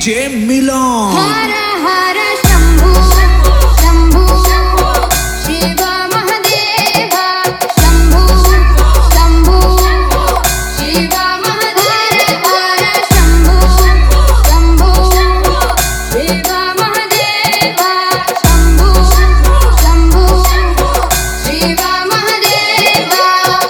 DJ Milan. Hara Hara Shambhu Shambhu Shiva Mahadeva Shambhu Shambhu Shiva Mahadeva Shambhu Shambhu Shiva Mahadeva Shambhu Shambhu Shiva Mahadeva.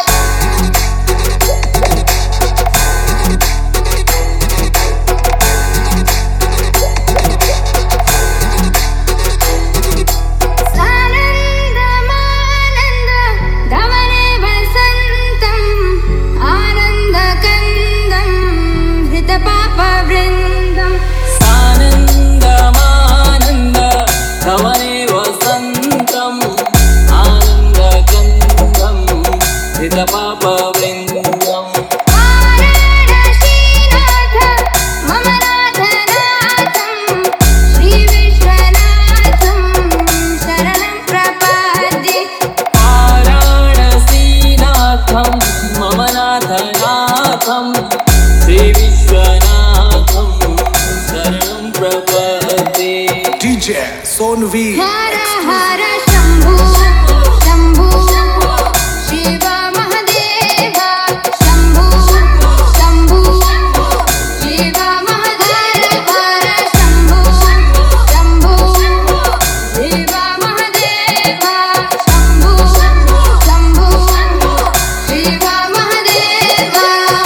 DJ Sonvi. Hara Hara Shambhu Shambhu Shiva Mahadeva Shambhu Shambhu Shiva Mahadeva Shambhu Shambhu Shiva Mahadeva Shambhu Shambhu Shiva Mahadeva.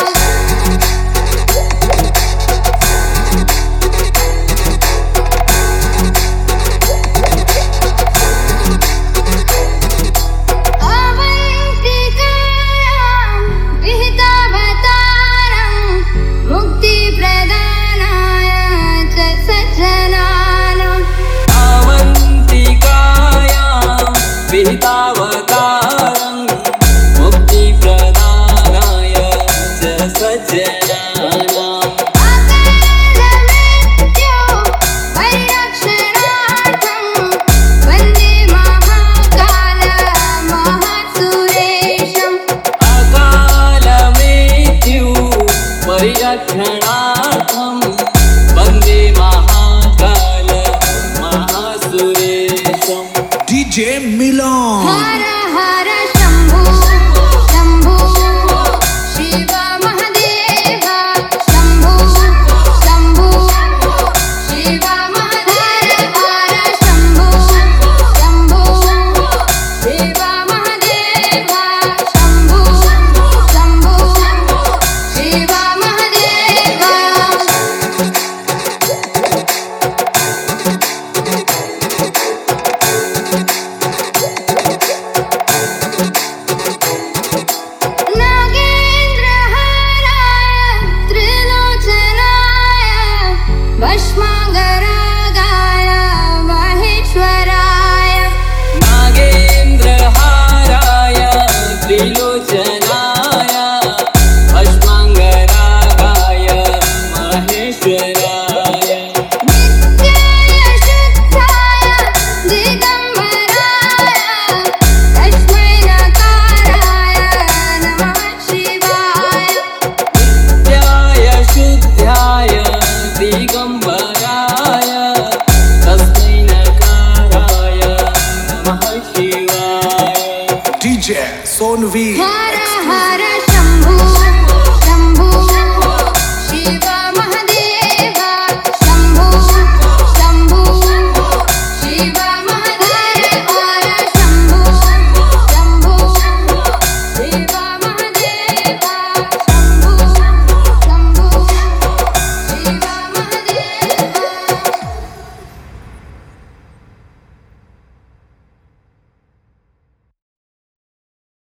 विहितावतारं मुक्तिप्रदानाय च सज्जनानाम् अकालमृत्यो परिरक्षणार्थं वन्दे महाकाल महासुरेशम्. अकालमृत्यु परिरक्षणार्थं वन्दे Mahakal महासुरेशम्. DJ Milan. Hara Hara Shambhu Shambhu Shiva Mahadeva Shambhu Shambhu Shiva Mahadeva Shambhu Shambhu Shiva Mahadeva Shambhu Shambhu Shiva Mahadeva. भस्मांगरागाय महेश्वराय नागेन्द्रहाराय त्रिलोचनाय भस्मांगरागाय महेश्वराय नित्याय शुद्धाय दिगंबराय तस्मै नकाराय नमः शिवाय. नित्याय शुद्धाय दिगंबराय तस्मै नकाराय नमः शिवाय. DJ Sonvi.